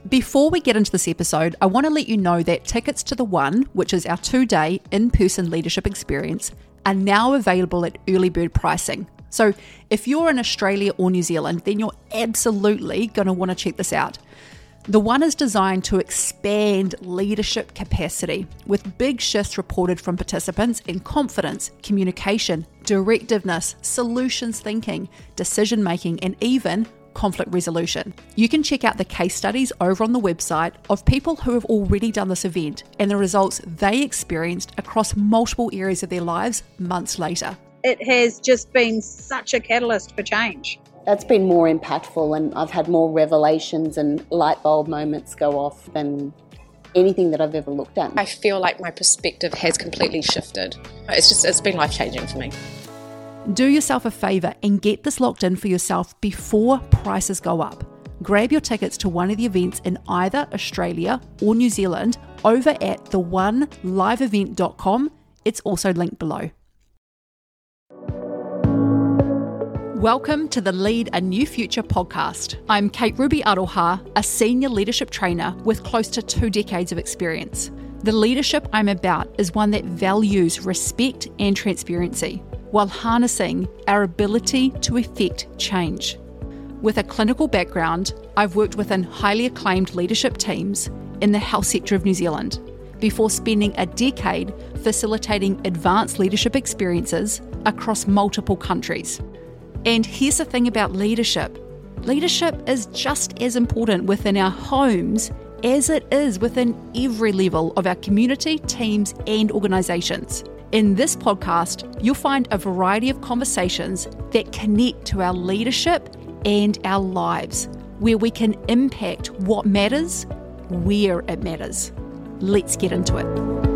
Before we get into this episode, I want to let you know that tickets to The One, which is our 2-day in-person leadership experience, are now available at early bird pricing. So if you're in Australia or New Zealand, then you're absolutely going to want to check this out. The One is designed to expand leadership capacity with big shifts reported from participants in confidence, communication, directiveness, solutions thinking, decision making, and even conflict resolution. You can check out the case studies over on the website of people who have already done this event and the results they experienced across multiple areas of their lives months later. It has just been such a catalyst for change. That's been more impactful, and I've had more revelations and light bulb moments go off than anything that I've ever looked at. I feel like my perspective has completely shifted. It's been life-changing for me. Do yourself a favour and get this locked in for yourself before prices go up. Grab your tickets to one of the events in either Australia or New Zealand over at theoneliveevent.com. It's also linked below. Welcome to the Lead a New Future podcast. I'm Kate Ruby Aroha, a senior leadership trainer with close to 2 decades of experience. The leadership I'm about is one that values respect and transparency, while harnessing our ability to effect change. With a clinical background, I've worked within highly acclaimed leadership teams in the health sector of New Zealand, before spending a decade facilitating advanced leadership experiences across multiple countries. And here's the thing about leadership. Leadership is just as important within our homes as it is within every level of our community, teams, and organisations. In this podcast, you'll find a variety of conversations that connect to our leadership and our lives, where we can impact what matters, where it matters. Let's get into it.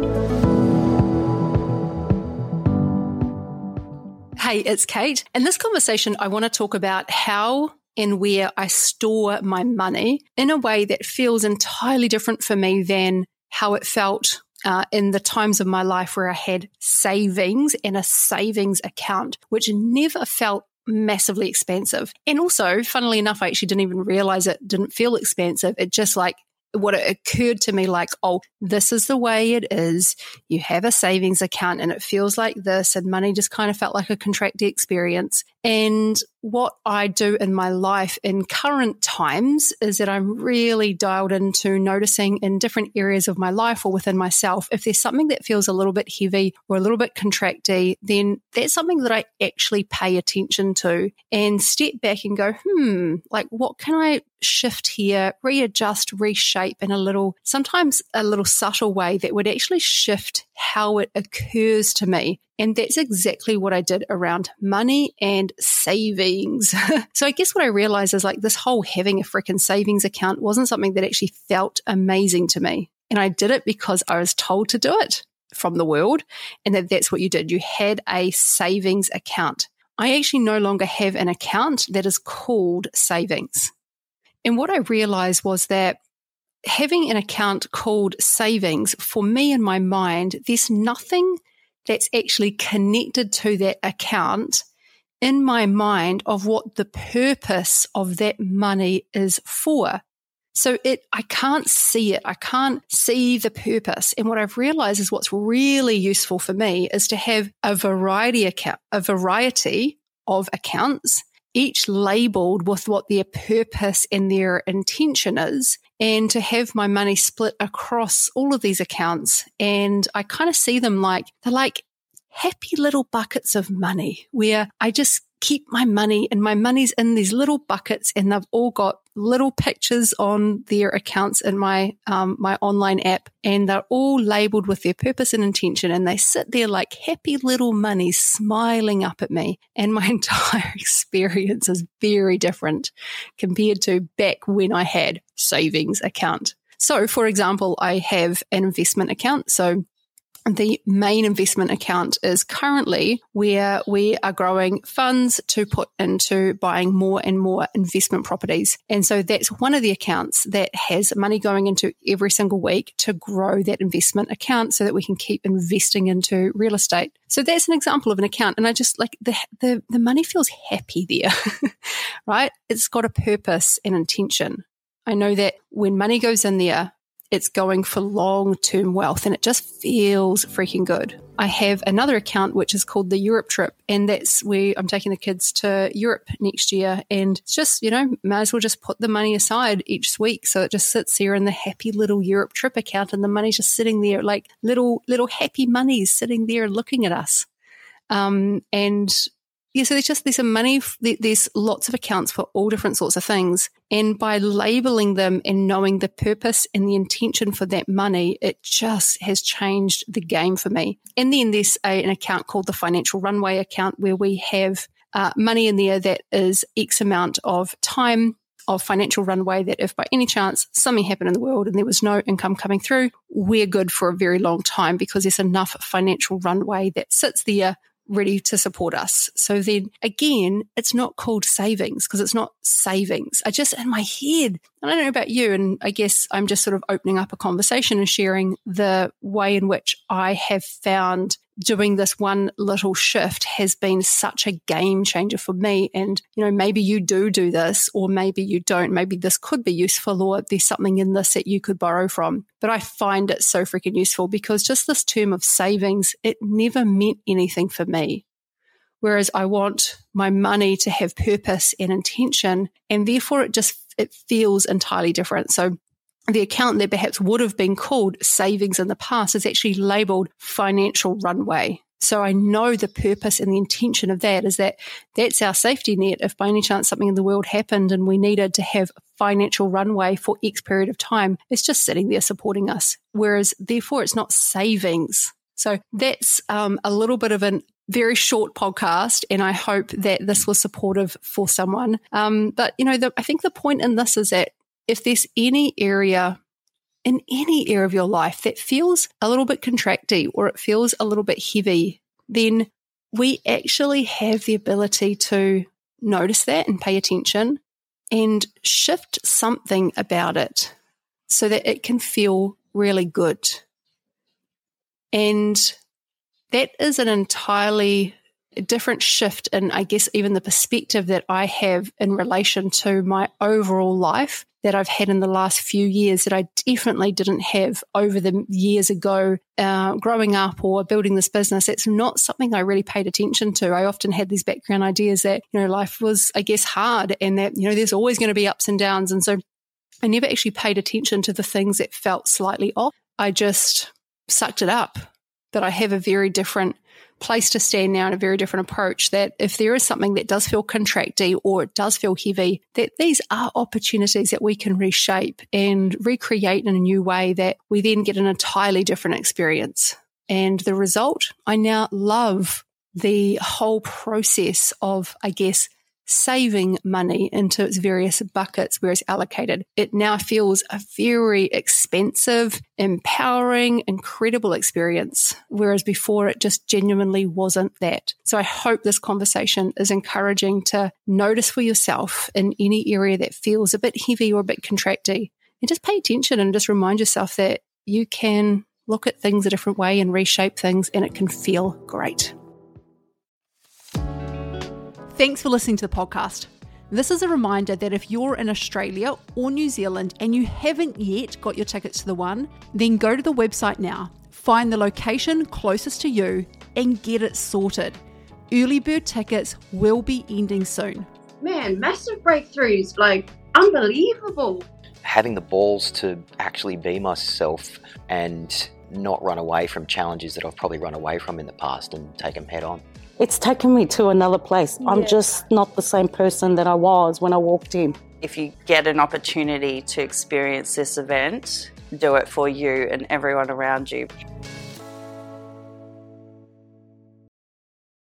Hey, it's Kate. In this conversation, I want to talk about how and where I store my money in a way that feels entirely different for me than how it felt in the times of my life where I had savings and a savings account, which never felt massively expensive. And also, funnily enough, I actually didn't even realize it didn't feel expensive. It just what it occurred to me this is the way it is. You have a savings account and it feels like this, and money just kind of felt like a contracted experience. And what I do in my life in current times is that I'm really dialed into noticing in different areas of my life or within myself, if there's something that feels a little bit heavy or a little bit contracty, then that's something that I actually pay attention to and step back and go, what can I shift here, readjust, reshape in sometimes a little subtle way that would actually shift how it occurs to me. And that's exactly what I did around money and savings. So I guess what I realized is this whole having a freaking savings account wasn't something that actually felt amazing to me. And I did it because I was told to do it from the world, and that's what you did. You had a savings account. I actually no longer have an account that is called savings. And what I realized was that having an account called savings, for me in my mind, there's nothing that's actually connected to that account in my mind of what the purpose of that money is for. So I can't see it. I can't see the purpose. And what I've realized is what's really useful for me is to have a variety of accounts, each labeled with what their purpose and their intention is, and to have my money split across all of these accounts. And I kind of see them they're like happy little buckets of money where I just keep my money, and my money's in these little buckets, and they've all got little pictures on their accounts in my my online app, and they're all labeled with their purpose and intention, and they sit there like happy little money smiling up at me. And my entire experience is very different compared to back when I had savings account. So for example, I have an investment account. So the main investment account is currently where we are growing funds to put into buying more and more investment properties. And so that's one of the accounts that has money going into every single week to grow that investment account so that we can keep investing into real estate. So that's an example of an account. And I just the money feels happy there, right? It's got a purpose and intention. I know that when money goes in there, it's going for long-term wealth, and it just feels freaking good. I have another account which is called the Europe Trip, and that's where I'm taking the kids to Europe next year. And it's just, might as well just put the money aside each week. So it just sits there in the happy little Europe Trip account, and the money's just sitting there like little happy monies sitting there looking at us. So there's some money, there's lots of accounts for all different sorts of things. And by labeling them and knowing the purpose and the intention for that money, it just has changed the game for me. And then there's an account called the Financial Runway account, where we have money in there that is X amount of time of financial runway, that if by any chance something happened in the world and there was no income coming through, we're good for a very long time, because there's enough financial runway that sits there ready to support us. So then again, it's not called savings, because it's not savings. I just, in my head, I don't know about you, and I guess I'm just sort of opening up a conversation and sharing the way in which I have found doing this one little shift has been such a game changer for me. And, maybe you do this, or maybe you don't. Maybe this could be useful, or there's something in this that you could borrow from. But I find it so freaking useful, because just this term of savings, it never meant anything for me. Whereas I want my money to have purpose and intention, and therefore it feels entirely different. So the account that perhaps would have been called savings in the past is actually labeled financial runway. So I know the purpose and the intention of that is that that's our safety net. If by any chance something in the world happened and we needed to have financial runway for X period of time, it's just sitting there supporting us. Whereas therefore it's not savings. So that's a little bit of a very short podcast, and I hope that this was supportive for someone. But I think the point in this is that if there's any area in any area of your life that feels a little bit contracty, or it feels a little bit heavy, then we actually have the ability to notice that and pay attention and shift something about it so that it can feel really good. And that is an entirely different shift in, I guess, even the perspective that I have in relation to my overall life that I've had in the last few years that I definitely didn't have over the years ago, growing up or building this business. It's not something I really paid attention to. I often had these background ideas that, life was, I guess, hard, and that, there's always going to be ups and downs. And so I never actually paid attention to the things that felt slightly off. I just sucked it up. But I have a very different place to stand now and a very different approach, that if there is something that does feel contracty or it does feel heavy, that these are opportunities that we can reshape and recreate in a new way, that we then get an entirely different experience. And the result, I now love the whole process of, I guess, saving money into its various buckets where it's allocated. It now feels a very expensive, empowering, incredible experience, whereas before it just genuinely wasn't that. So I hope this conversation is encouraging to notice for yourself in any area that feels a bit heavy or a bit contracty, and just pay attention and just remind yourself that you can look at things a different way and reshape things, and it can feel great. Thanks for listening to the podcast. This is a reminder that if you're in Australia or New Zealand and you haven't yet got your tickets to the one, then go to the website now, find the location closest to you, and get it sorted. Early bird tickets will be ending soon. Man, massive breakthroughs, unbelievable. Having the balls to actually be myself and not run away from challenges that I've probably run away from in the past, and take them head on. It's taken me to another place. Yeah. I'm just not the same person that I was when I walked in. If you get an opportunity to experience this event, do it for you and everyone around you.